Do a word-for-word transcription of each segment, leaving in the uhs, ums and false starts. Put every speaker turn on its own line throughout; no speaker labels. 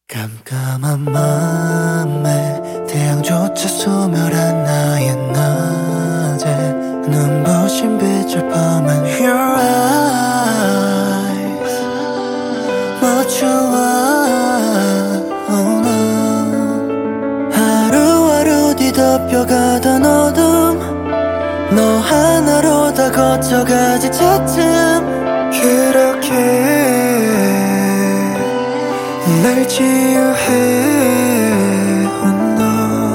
깜깜한 맘에 태양조차 소멸한 나의 낮에 눈부신 빛을 범한 Your eyes 맞춰와 oh no. 하루하루 뒤덮여가던 어둠 너 하나로 다 거쳐가지 차츰 그렇게 날 치유해 너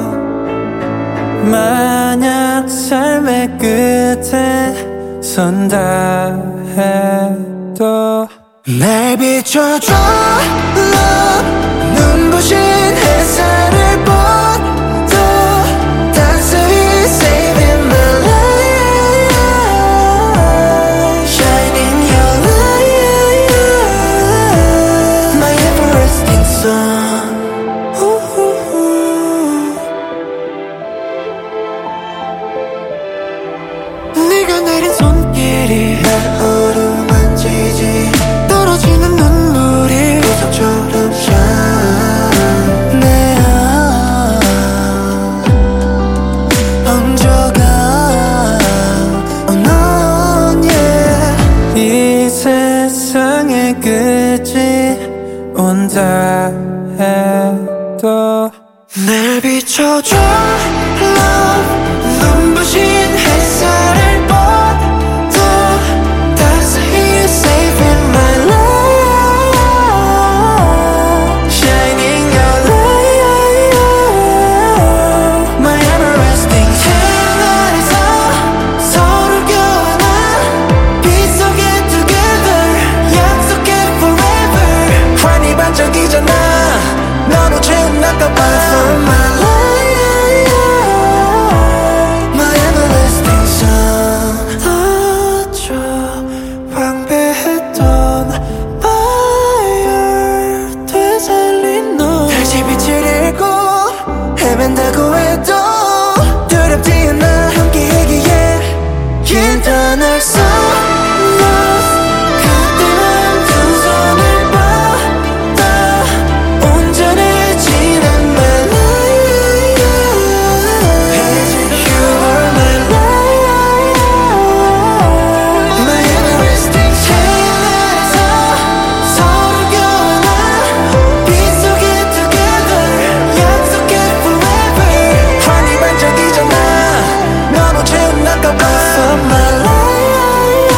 만약 삶의 끝에 선다 해도 날 비춰줘 love 눈부신 햇살을 뻗어 따스히 saving my life shining your light my everlasting sun 네가 내린 손길이 날 어루만지지 떨어지는 눈물이 보석처럼 shine 내 안 엉져가 oh 넌 yeah 이 세상의 끝이 온다 해도 날 비춰줘 love 눈부신 햇살을 뻗어 따스히 saving my life shining your light my everlasting 하늘에서 서로 교환한 빛 속에 together 약속해 forever 환히 반짝이잖아 너로 채운다까 봐 for my life my everlasting sun 어쩌 방패했던 fire 되살린 너 다시 빛을 잃고 헤맨다고 해도 두렵지 않아 함께이기에 괜찮을 수 그때만 두 손을 뻗어 온전해지는 my life You are my life my everlasting 하늘에서 서로 교환한 빛 속에 together 약속해 forever 환히 반짝이잖아 너로 채운다까 봐 for my life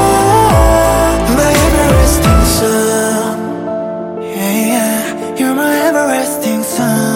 my everlasting sun yeah yeah you're my everlasting sun